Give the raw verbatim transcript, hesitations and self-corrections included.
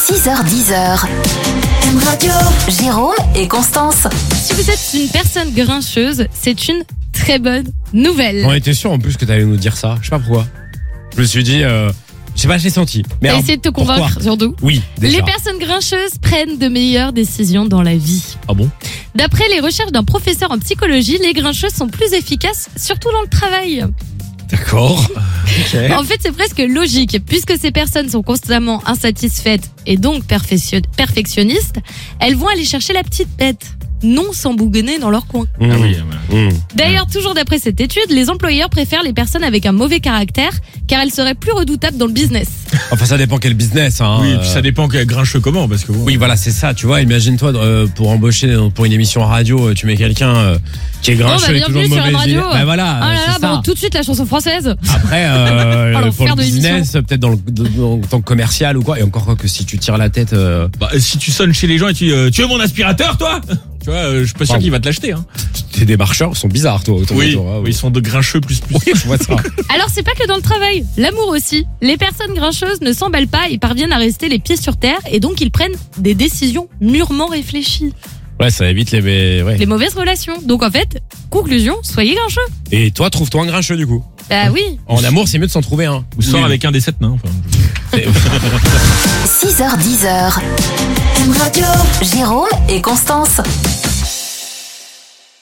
six heures dix. M Radio. Jérôme et Constance. Si vous êtes une personne grincheuse, c'est une très bonne nouvelle. On était sûr en plus que t'allais nous dire ça. Je sais pas pourquoi. Je me suis dit, euh, je sais pas, j'ai senti. Mais T'as alors, essayé de te convaincre, pourquoi surtout. Oui, déjà. Les personnes grincheuses prennent de meilleures décisions dans la vie. Ah bon? D'après les recherches d'un professeur en psychologie, les grincheuses sont plus efficaces, surtout dans le travail. D'accord. Okay. En fait, c'est presque logique, puisque ces personnes sont constamment insatisfaites et donc perfection- perfectionnistes, elles vont aller chercher la petite bête, non s'embougonner dans leur coin. Mmh. Ah oui, voilà. Mmh. D'ailleurs, toujours d'après cette étude, les employeurs préfèrent les personnes avec un mauvais caractère, car elles seraient plus redoutables dans le business. Enfin, ça dépend quel business. Hein. Oui, et puis ça dépend quel grincheux comment, parce que bon. Oui, voilà, c'est ça. Tu vois, imagine-toi euh, pour embaucher euh, pour une émission radio, euh, tu mets quelqu'un euh, qui est Bon, grincheux bah, et toujours de bienvenue sur mauvaise une radio. idée. Bah voilà, Ah là c'est là, ça. bon, tout de suite la chanson française. Après, euh, Oh, l'enfer pour le de business, peut-être dans le dans- en tant que commercial ou quoi. Et encore que si tu tires la tête, euh, Bah, si tu sonnes chez les gens et tu dis, euh, tu veux mon aspirateur, toi? Tu vois, euh, je suis pas sûr Pardon. qu'il va te l'acheter, hein. tes démarcheurs sont bizarres, toi. Autour Oui, de toi, hein, oui, ils sont de grincheux plus plus. Oui, je vois ça. Alors c'est pas que dans le travail, l'amour aussi. Les personnes grincheuses ne s'emballent pas et parviennent à rester les pieds sur terre et donc ils prennent des décisions mûrement réfléchies. Ouais, ça évite les. Ouais. Les mauvaises relations. Donc en fait, conclusion, soyez grincheux. Et toi, trouve-toi un grincheux du coup. Bah oui. En amour, c'est mieux de s'en trouver un. Ou sort Oui. avec un des sept nains. Enfin, six heures dix. M Radio. Jérôme et Constance.